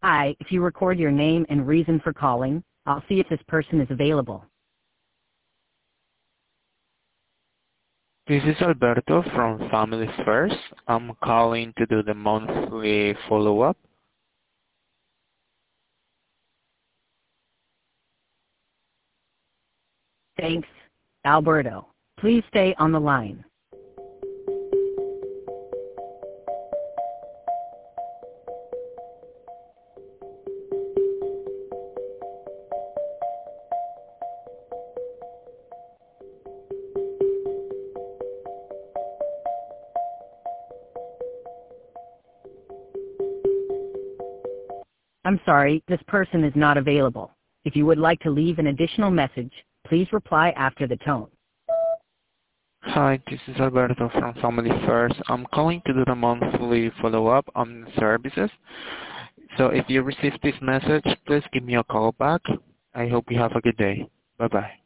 Hi, if you record your name and reason for calling, I'll see if this person is available. This is Alberto from Family First. I'm calling to do the monthly follow-up. Thanks, Alberto. Please stay on the line. I'm sorry, this person is not available. If you would like to leave an additional message, please reply after the tone. Hi, this is Alberto from Family First. I'm calling to do the monthly follow-up on services. So if you receive this message, please give me a call back. I hope you have a good day. Bye-bye.